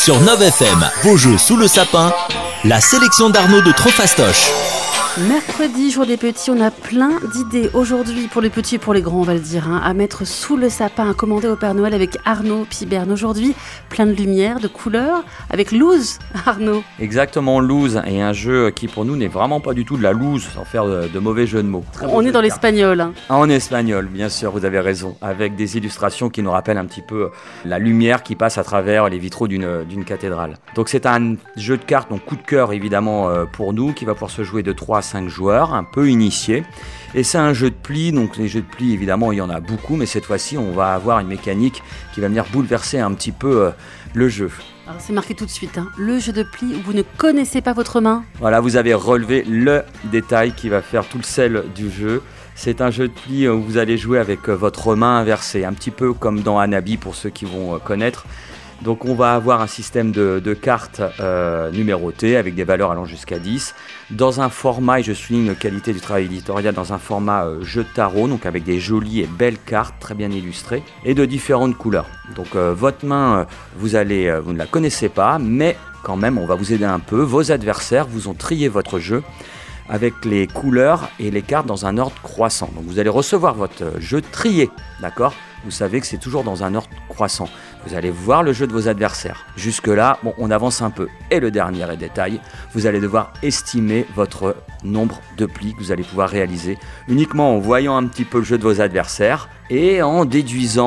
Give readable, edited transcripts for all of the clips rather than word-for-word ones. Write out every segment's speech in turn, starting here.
Sur 9FM, vos jeux sous le sapin, la sélection d'Arnaud de Trofastoche. Mercredi, jour des petits, on a plein d'idées aujourd'hui pour les petits et pour les grands, on va le dire, à mettre sous le sapin, à commander au Père Noël avec Arnaud Piberne. Aujourd'hui, plein de lumière, de couleurs, avec loose, Arnaud. Exactement, loose, et un jeu qui pour nous n'est vraiment pas du tout de la loose, sans faire de mauvais jeux de mots. On est dans l'espagnol. En espagnol, bien sûr, vous avez raison, avec des illustrations qui nous rappellent un petit peu la lumière qui passe à travers les vitraux d'une cathédrale. Donc c'est un jeu de cartes, donc coup de cœur évidemment pour nous, qui va pouvoir se jouer de 3 à 5 joueurs, un peu initiés. Et c'est un jeu de pli, donc les jeux de pli évidemment il y en a beaucoup, mais cette fois-ci on va avoir une mécanique qui va venir bouleverser un petit peu le jeu. Alors c'est marqué tout de suite, le jeu de pli où vous ne connaissez pas votre main. Voilà, vous avez relevé le détail qui va faire tout le sel du jeu. C'est un jeu de pli où vous allez jouer avec votre main inversée, un petit peu comme dans Hanabi pour ceux qui vont connaître. Donc on va avoir un système de cartes numérotées avec des valeurs allant jusqu'à 10 dans un format, et je souligne une qualité du travail éditorial, dans un format jeu de tarot, donc avec des jolies et belles cartes très bien illustrées et de différentes couleurs. Donc votre main, vous ne la connaissez pas, mais quand même on va vous aider un peu. Vos adversaires vous ont trié votre jeu avec les couleurs et les cartes dans un ordre croissant. Donc vous allez recevoir votre jeu trié, d'accord ? Vous savez que c'est toujours dans un ordre croissant. Vous allez voir le jeu de vos adversaires. Jusque-là, on avance un peu. Et le dernier détail, vous allez devoir estimer votre nombre de plis que vous allez pouvoir réaliser uniquement en voyant un petit peu le jeu de vos adversaires et en déduisant,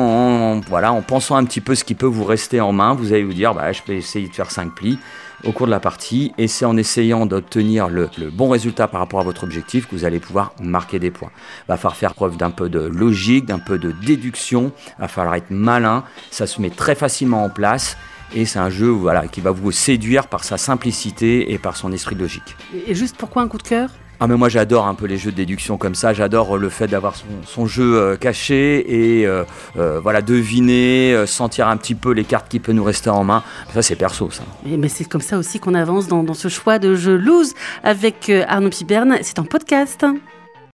en pensant un petit peu ce qui peut vous rester en main. Vous allez vous dire, je peux essayer de faire 5 plis au cours de la partie, et c'est en essayant d'obtenir le bon résultat par rapport à votre objectif que vous allez pouvoir marquer des points. Il va falloir faire preuve d'un peu de logique, d'un peu de déduction, il va falloir être malin, ça se met très facilement en place, et c'est un jeu qui va vous séduire par sa simplicité et par son esprit de logique. Et juste pourquoi un coup de cœur ? Mais moi j'adore un peu les jeux de déduction comme ça, j'adore le fait d'avoir son jeu caché et deviner, sentir un petit peu les cartes qui peuvent nous rester en main. Ça c'est perso ça. Mais c'est comme ça aussi qu'on avance dans ce choix de jeu loose avec Arnaud Piberne, c'est en podcast.